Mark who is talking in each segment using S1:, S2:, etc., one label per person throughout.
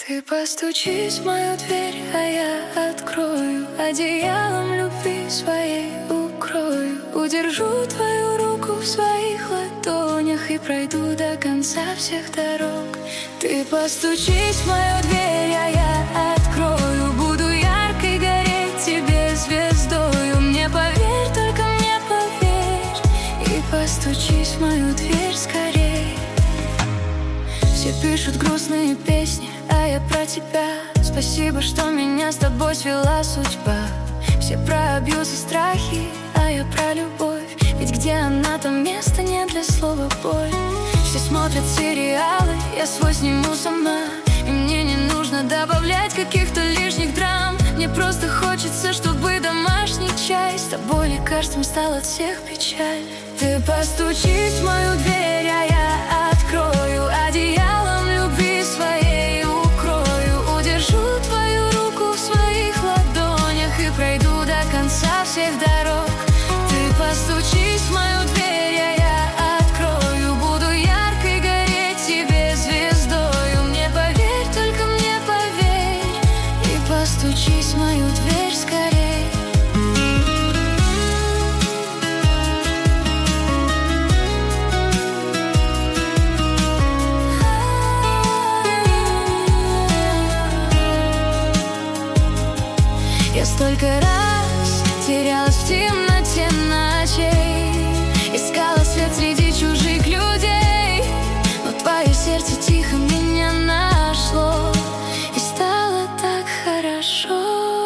S1: Ты постучись в мою дверь, а я открою. Одеялом любви своей укрою. Удержу твою руку в своих ладонях и пройду до конца всех дорог. Ты постучись в мою дверь, а я открою. Буду яркой гореть тебе звездою. Мне поверь, только мне поверь. И постучись в мою дверь скорей. Все пишут грустные песни, а я про тебя. Спасибо, что меня с тобой свела судьба. Все про абьюз и страхи, а я про любовь. Ведь где она, там места нет для слова боль. Все смотрят сериалы, я свой сниму сама. И мне не нужно добавлять каких-то лишних драм. Мне просто хочется, чтобы домашний чай с тобой лекарством стал от всех печаль. Ты постучись в мою дверь, а я открою. Одеялом любви своей укрою. Удержу твою руку в своих ладонях и пройду до конца всех дорог. Ты постучись в мою дверь, а я открою. Буду яркой гореть тебе звездою. Мне поверь, только мне поверь. И постучись в мою дверь скорей. Я столько раз терялась в темноте ночей, искала свет среди чужих людей, но твое сердце тихо меня нашло, и стало так хорошо.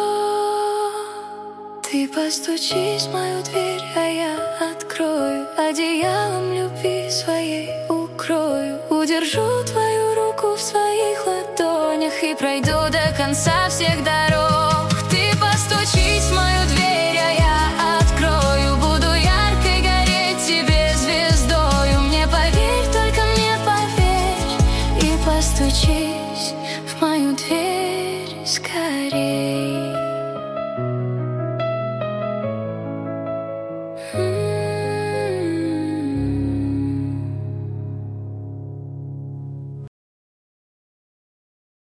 S1: Ты постучись в мою дверь, а я открою. Одеялом любви своей укрою. Удержу твою руку в своих ладонях и пройду до конца всех дорог. Постучись в мою дверь, а я открою. Буду яркой гореть тебе звездою. Мне поверь, только мне поверь. И постучись в мою дверь.